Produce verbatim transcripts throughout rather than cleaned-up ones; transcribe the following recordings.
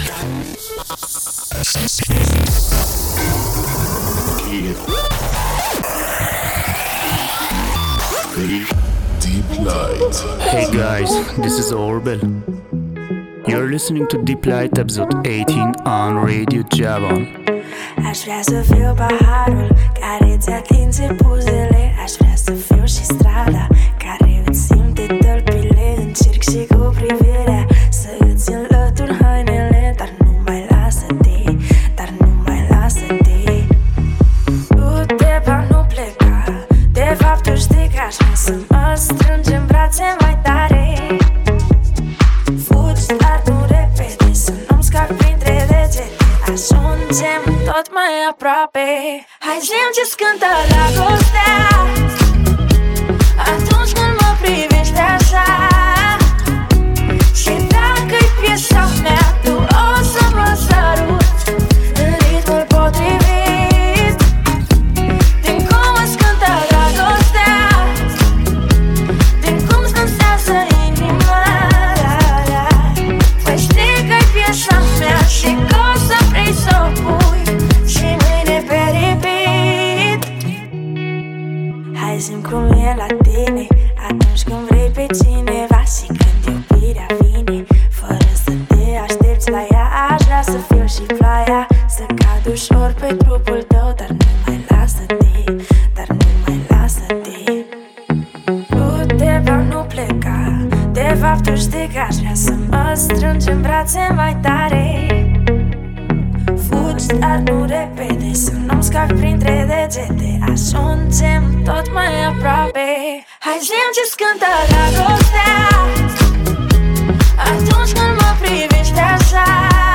Deep Light. Hey guys, this is Orbel. You're listening to Deep Light episode eighteen on Radio Javon. Aș vrea să fiu paharul care ți atinge buzele. Aș vrea să fiu și strada care îți simte tălpile. Încerc și cu privirea să îți înlătur hainele. Dar nu mai lasă-te, dar nu mai lasă-te. Du-te, pa, nu pleca. De fapt tu știi că aș vrea să mă strângi în brațe mai tare. Fugi, dar nu repede, să nu-mi scapi printre degete. Ajungem tot mai aproape. Hai zi-mi ce-ți cântă dragostea atunci când mă privești așa. Și dacă-i piesa mea, tu o să mă săruți în ritmul potrivit. Din cum îți cântă dragostea, din cum-ți dansează inima. Păi știi că-i piesa mea și că o să vrei să o pui și mâine pe repeat. Hai zi-mi cum e la tine atunci când vrei pe cineva și când iubirea vine fără să te aștepți la ea. Aș vrea să fiu și ploaia, să cad ușor pe trupul tău. Dar nu mai lasă-te, dar nu mai lasă-te. Du-te, pa, nu pleca. De fapt tu știi că aș vrea să mă strângi în brațe mai tare. Fugi, dar nu repede, să nu-mi scapi printre degete. Ajungem tot mai aproape. Hai zi-mi ce-ți cântă dragostea atunci când mă privești așa.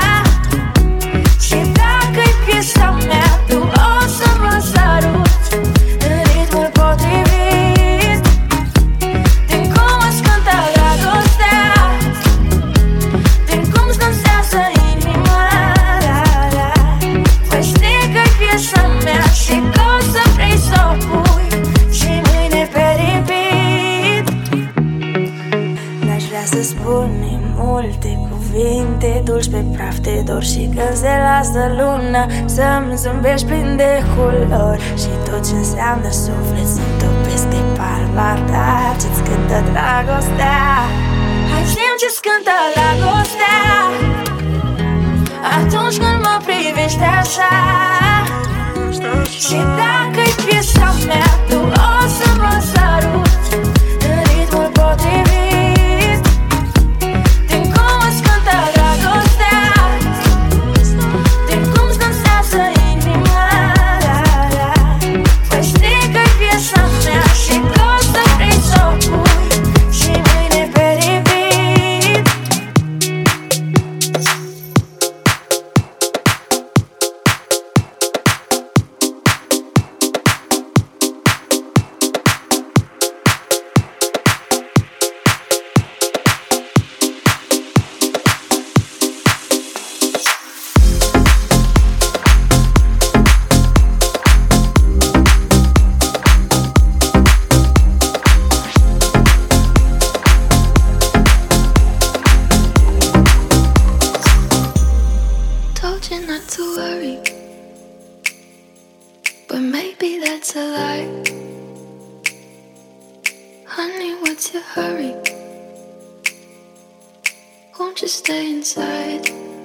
Și dacă-i piesa mea, tu o să mă săruți în ritmul potrivit. Din cum îți cântă dragostea, din cum-ți dansează inima. Păi știi că-i piesa mea și că o să vrei să o pui și mâine pe repeat. N-aș vrea să spunem multe cuvinte dulci pe praf de dor și când se lasă luna să-mi zâmbești plin de culori. Și tot ce înseamnă suflet să-mi topesc de palma ta ce-ți cântă dragostea. Hai zi-mi ce-ți cântă dragostea atunci când mă privești așa. Și dacă-i piesa mea, tu o să mă săruți în ritmul potrivit. Din cum îți cântă dragostea, din cum-ți dansează inima. Păi știi că-i piesa mea și că o să vrei să o pui și mâine pe repeat. Told you not to worry, but maybe that's a lie. Honey, what's your hurry? Won't you stay inside?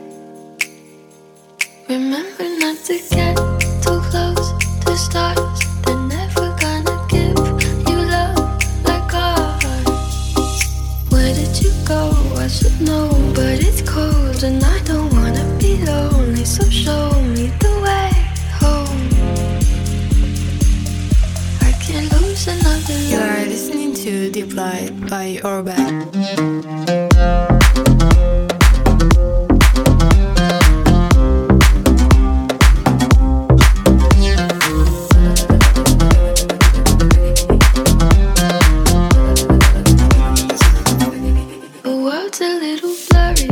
Remember not to get too close to stars. They're never gonna give you love like ours. Where did you go? I should know, but it's cold and I don't wanna be lonely. So show me the way home. I can't lose another You love. are listening to Deep Light by Orbel. The world's a little blurry,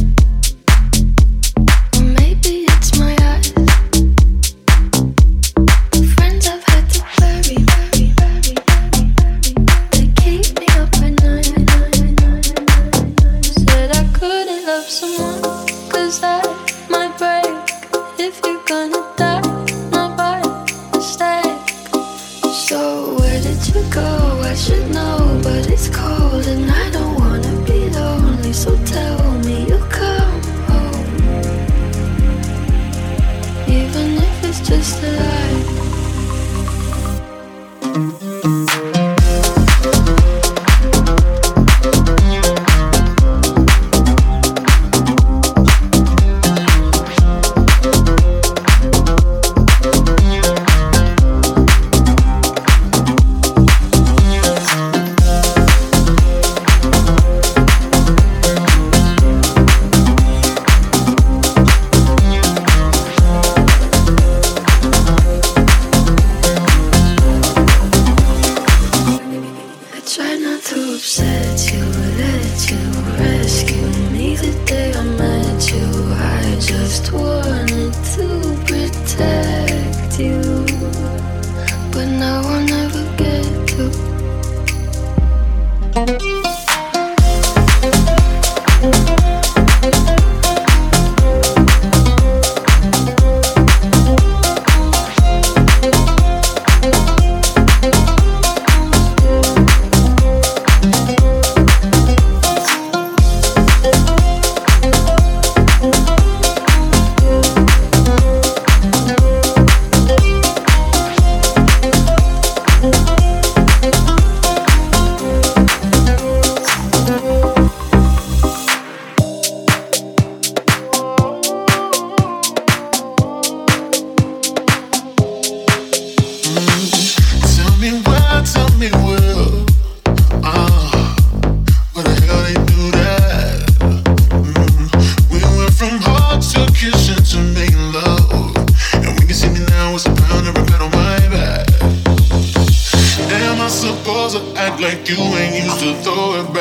or maybe it's my eyes. The friends I've had to bury, bury, bury, bury, they keep me up at night. Said I couldn't love someone 'cause I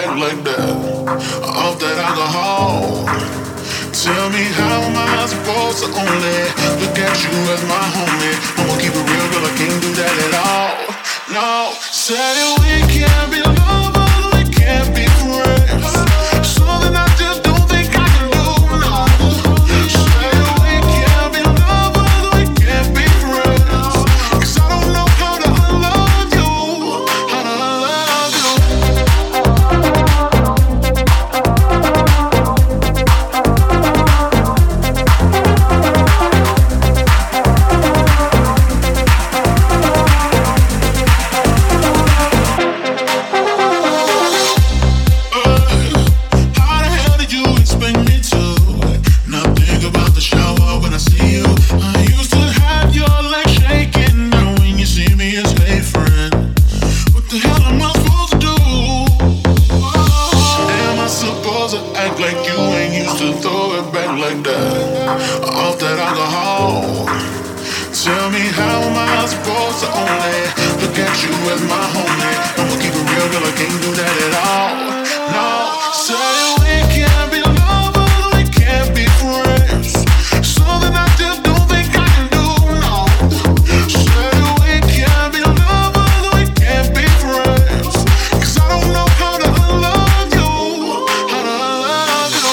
back like that. Off that alcohol. Tell me how am I supposed to only look at you as my homie? I'ma keep it real, girl, I can't do that at all. No, say we can't be lovers, we can't be friends. Something I just don't think I can do, no. Say we can't be lovers, we can't be friends. 'Cause I don't know how to love you, how to love you. Tell me how am I supposed to only look at you as my homie? I'ma keep it real, girl, I can't do that at all. No, say we can't be lovers, we can't be friends. Something I just don't think I can do, no. Say we can't be lovers, we can't be friends. 'Cause I don't know how to love you, how to love you.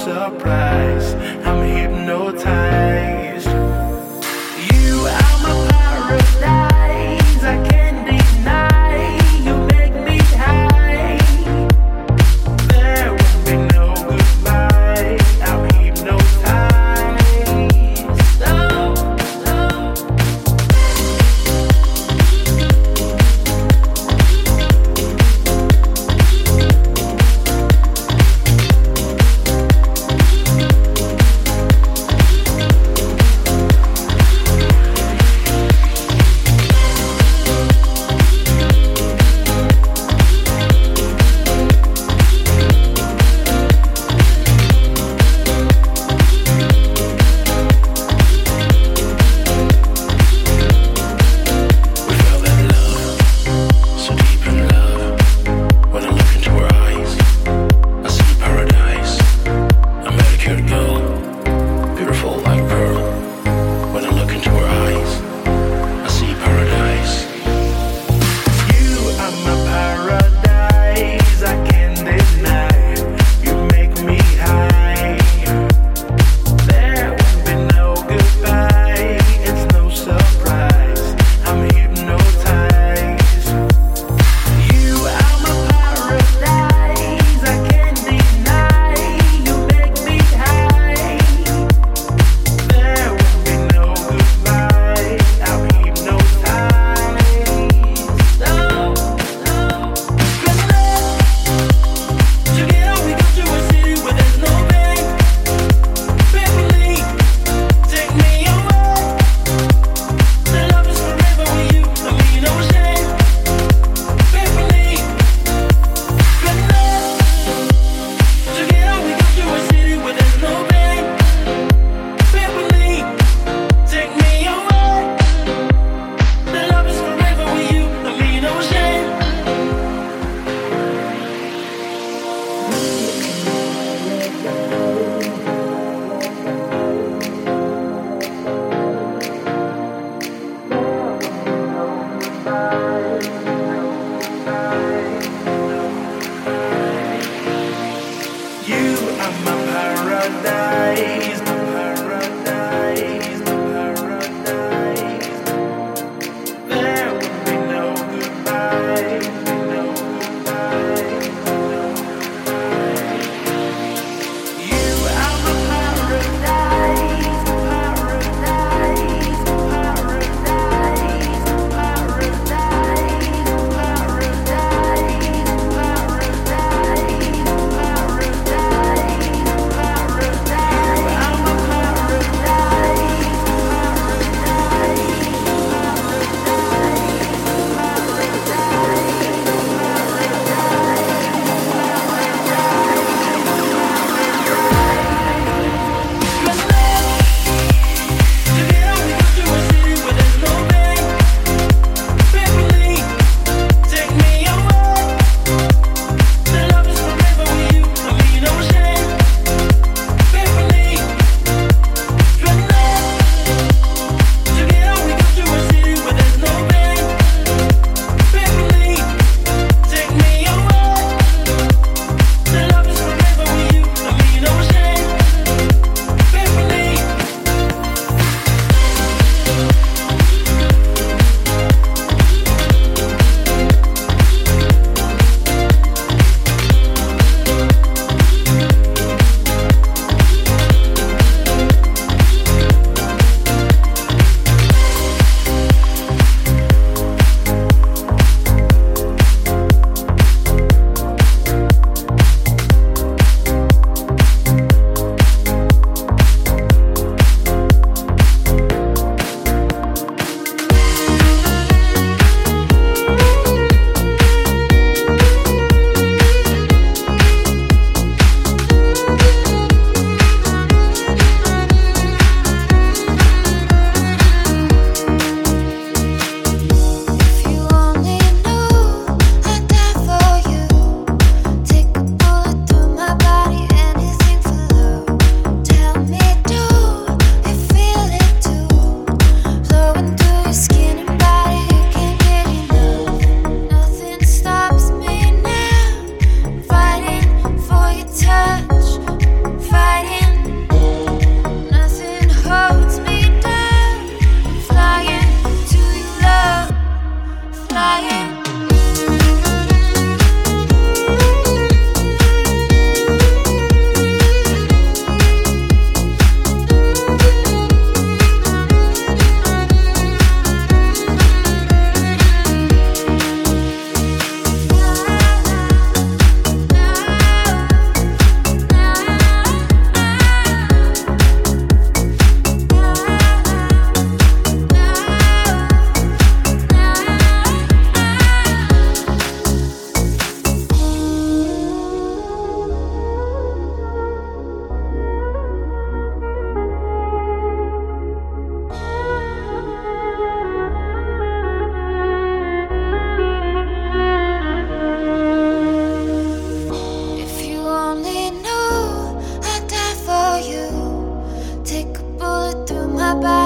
surprise. I'm hypnotized. You are my paradise. I can't deny. You make me high. There will be no goodbye. I'm hypnotized. Oh, oh.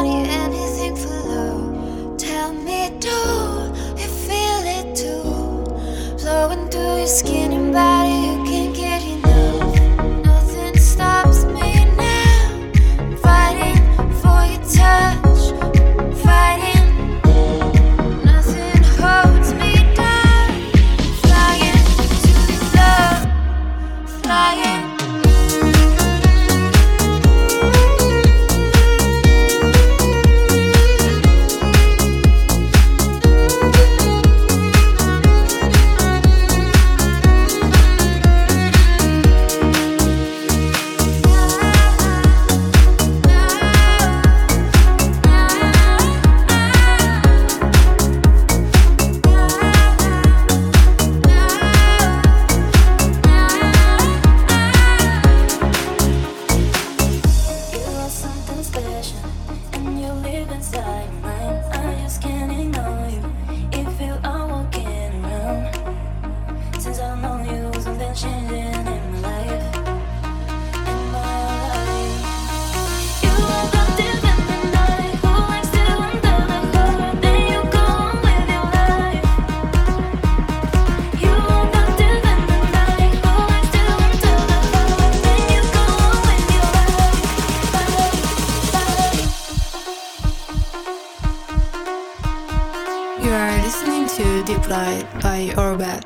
body, anything for love. Tell me, do you feel it too? Flowing through your skin and body, you can't get enough. Nothing stops me now. I'm fighting for your touch, fighting. Nothing holds me down. Flying to your love, flying. You are listening to Deep Light by Orbat.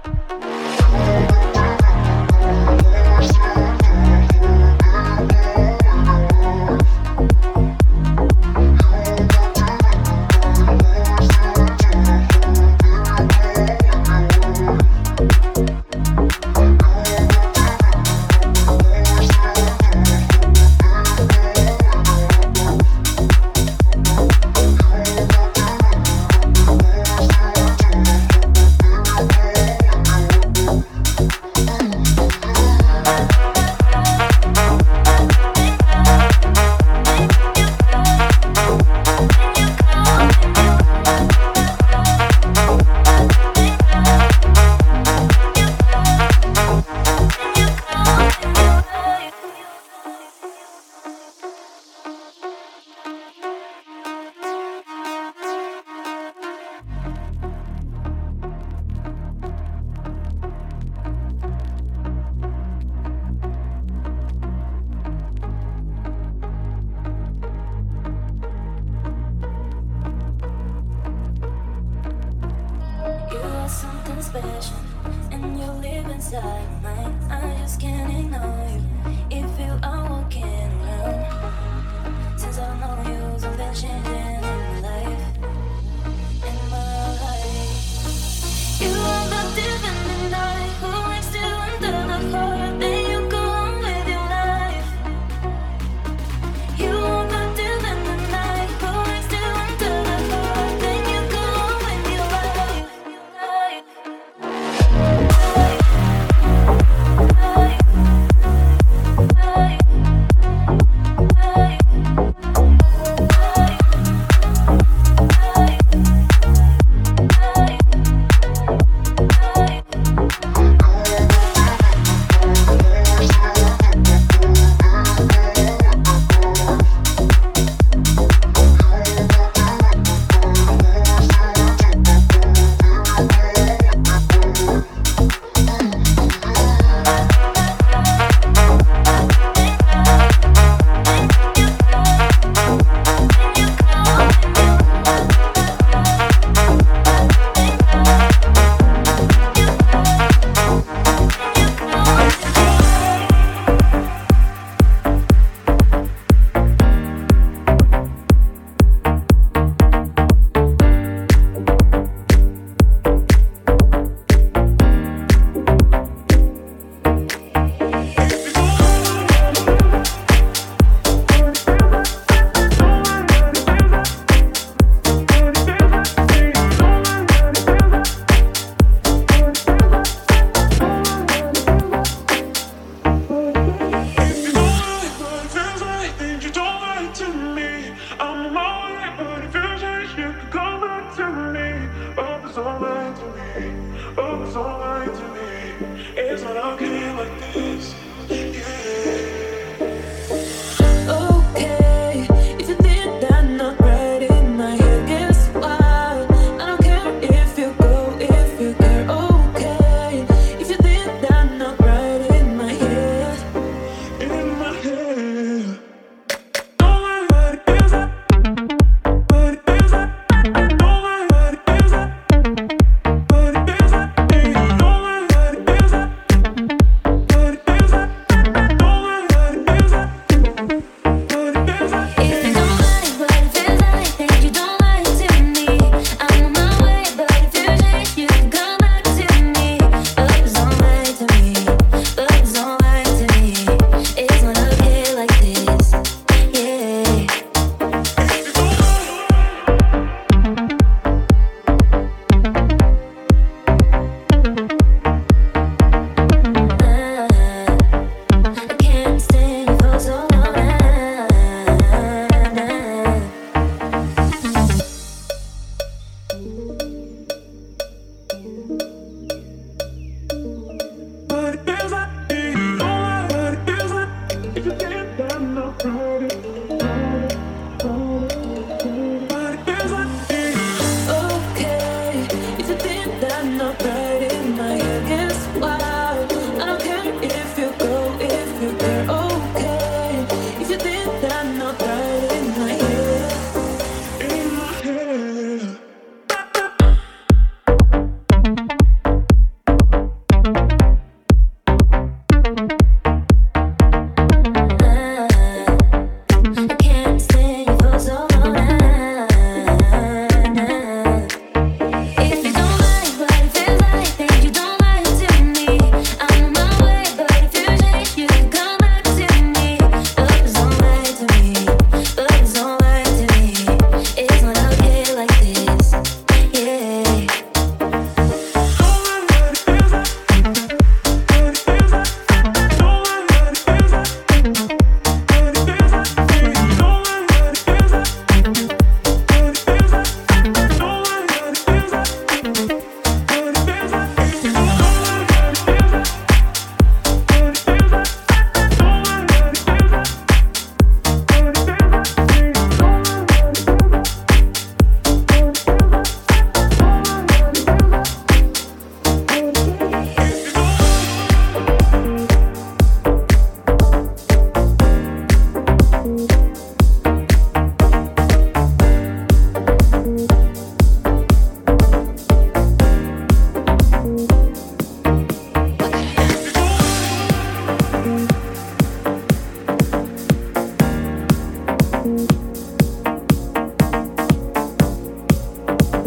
Something special, and you live inside mine. I just can't ignore you. It feel I'm walking around. Since I know you, something changing in my life, in my life. You are the deep in the night, who wakes still under the heart. Then you go on with your life. You are the deep in the night, who wakes still under the heart. Then you go on with your life. Hey, hey, hey.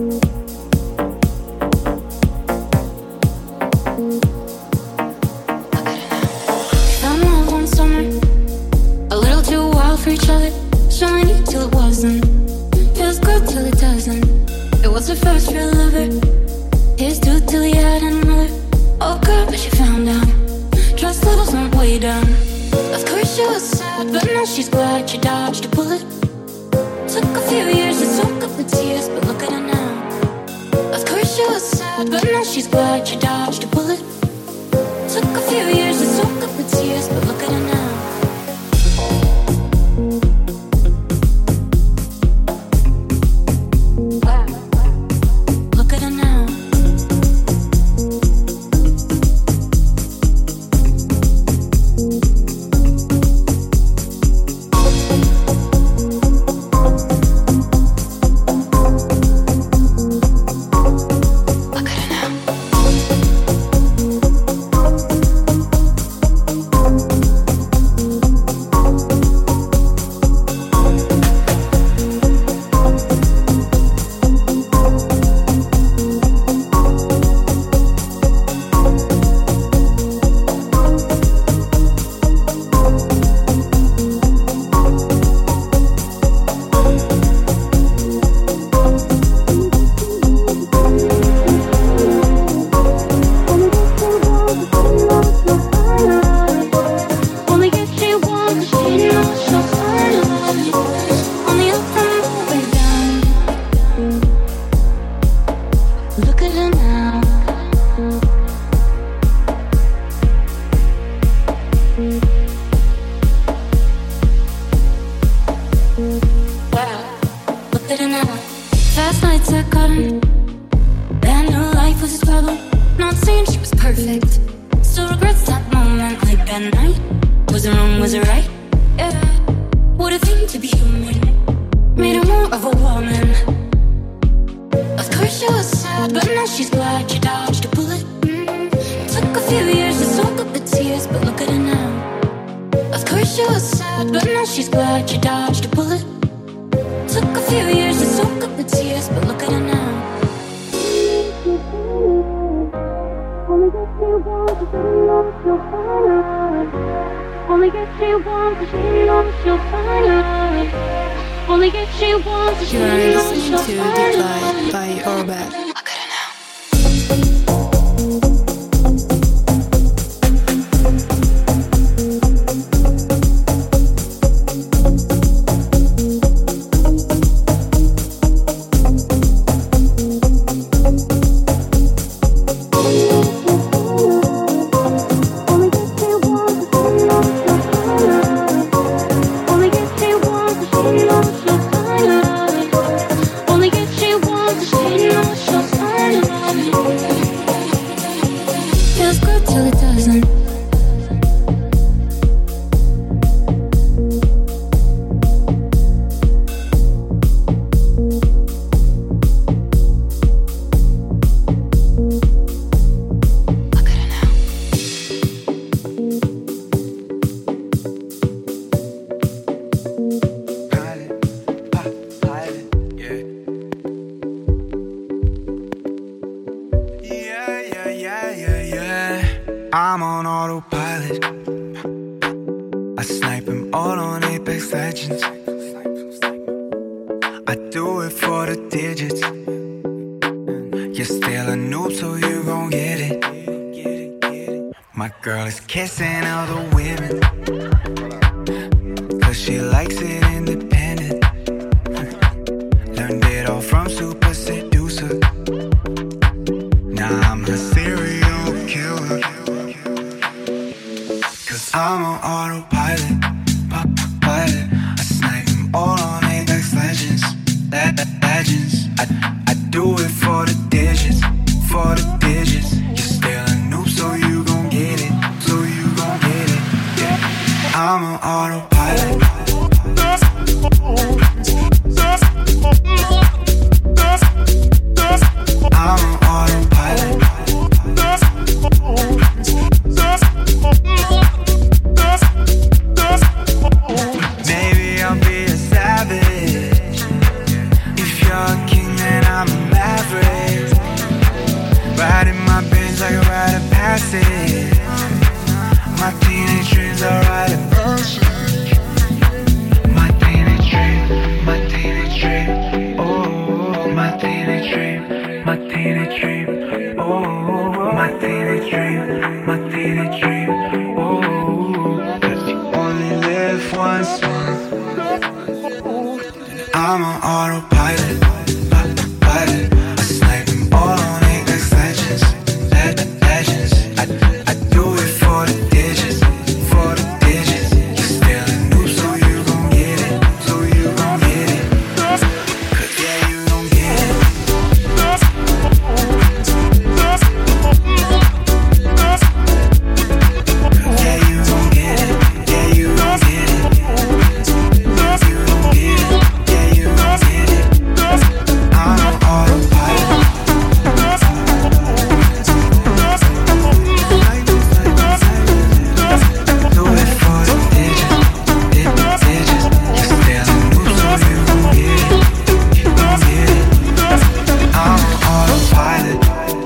I'm on autopilot. my teenage dream, my teenage dream. Oh, cause you only live once. I'm on autopilot, pilot. I snipe them all on Apex Legends, legends. I, I do it for the digits, for the digits. You're still a noob, so you gon' get it, so you gon' get it. Cause yeah, you gon' get it. Yeah, you gon' get it. Yeah, you gon' get it. You gon' get it. Yeah, you gon' get it. I'm on autopilot. Do it for the digits, digits, digits. You're still a noob, so you gon' get it. You gon' get it. I'm on autopilot.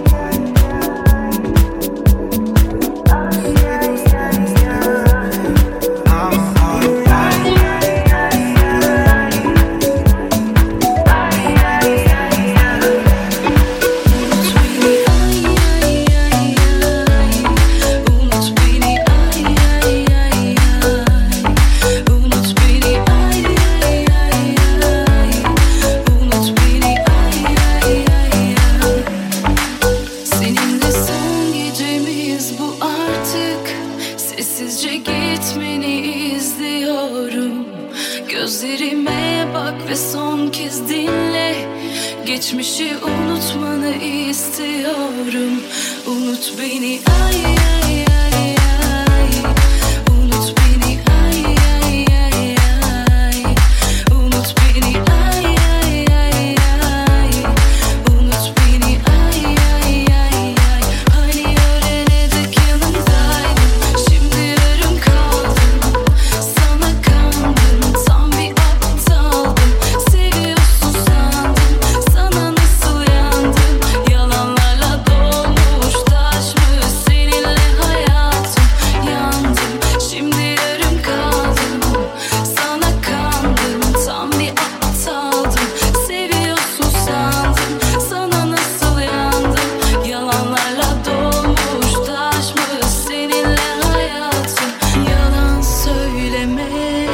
Seninle son gecemiz bu artık. Sessizce gitmeni izliyorum. Gözlerime bak ve son kez dinle. Geçmişi unutmanı istiyorum. Unut beni ay ay ay ay. Unut beni ay ay ay ay. Unut beni ay ay ay ay. Unut beni ay ay ay ay. Hani ölene dek yanındaydım. Şimdi yarım kaldım. Sana kandım. Tam bir aptaldım. Seviyorsun sandım. Sana nasıl yandım. Yalanlarla dolmuş taşmış seninle hayatım. Yandım. Şimdi yarım kaldım. Sana kandım. Tam bir aptaldım. Seviyorsun sandım. Sana nasıl yandım. Yalanlarla dolmuş taşmış seninle hayatım. Yalan söyleme.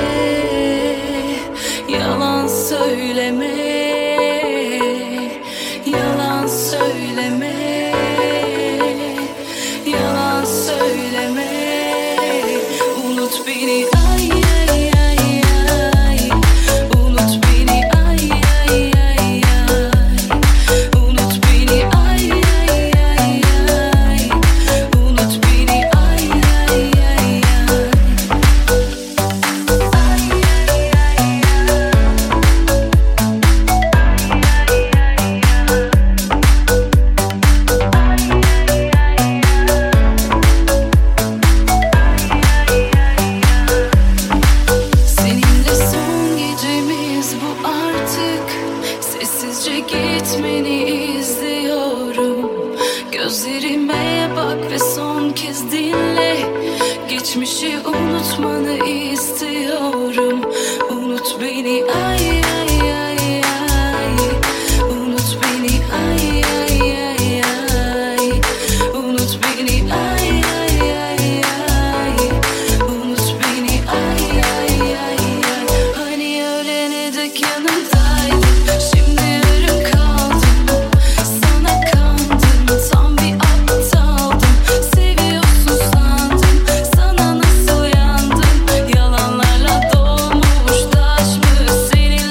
Yalan söyleme. Yalan söyleme. Yalan söyleme. Unut beni ay ay ay ay. Unut beni ay ay ay ay. Unut beni ay ay ay ay. Unut beni ay ay ay ay. Seninle son gecemiz bu artık. Sessizce gitmeni izliyorum. Gözlerime bak ve son kez dinle. Geçmişi unutmanı istiyorum. Unut beni ay ay ay ay. Unut beni ay ay ay ay. Unut beni ay ay ay ay. Unut beni ay ay ay ay. Hani ölene dek yanındaydım. Şimdi yarım kaldım. Sana kandım. Tam bir aptaldım. Seviyorsun sandım. Sana nasıl yandım. Yalanlarla dolmuş taşmış seninle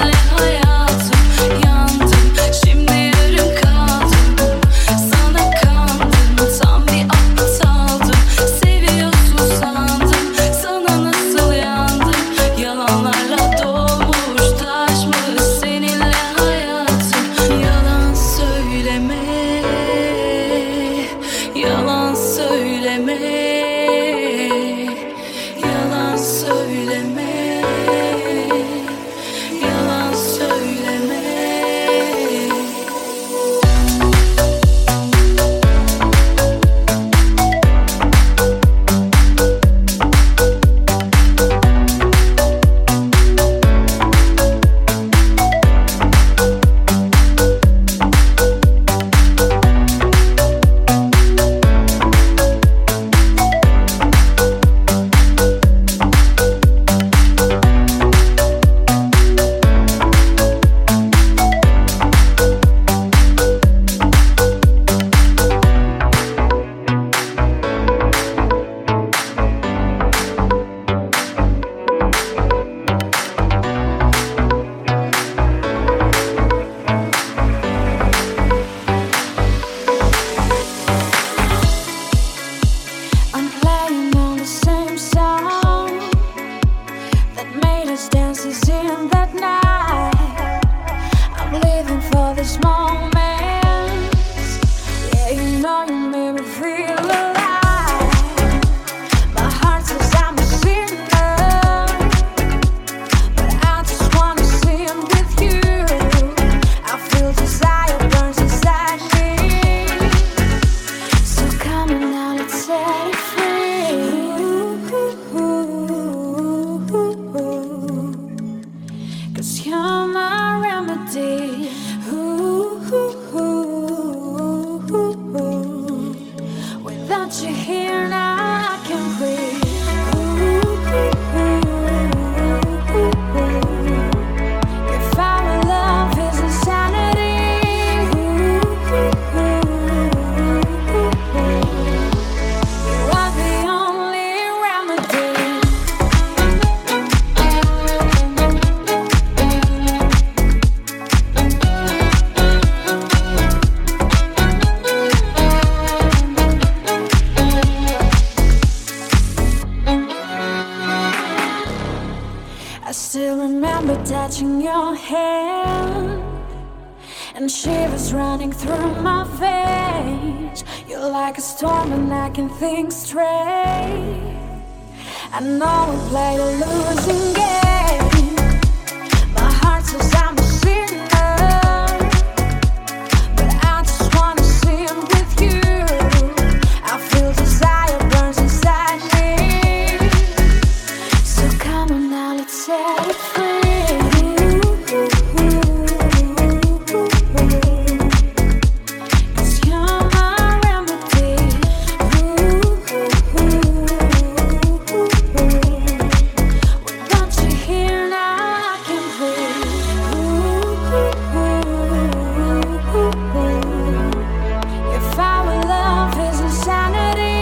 these moments. Yeah, you know you made me feel alive. My heart says I'm a sinner, but I just wanna sin with you. I feel desire burns inside me. So come on now, let's set it free. Cause you're my remedy. Without you here now I can't breathe. If our love is insanity, you are the only remedy. I still remember touching your hand and shivers running through my veins. You're like a storm and I can think straight. I know we played a losing game. My heart says I'm a sinner, but I just wanna sin with you. I feel desire burns inside me. So come on now, let's set it free. Cause you're my remedy. Without you here now I can't breathe. If our love is insanity,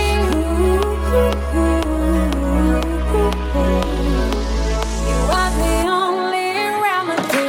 you are the only remedy.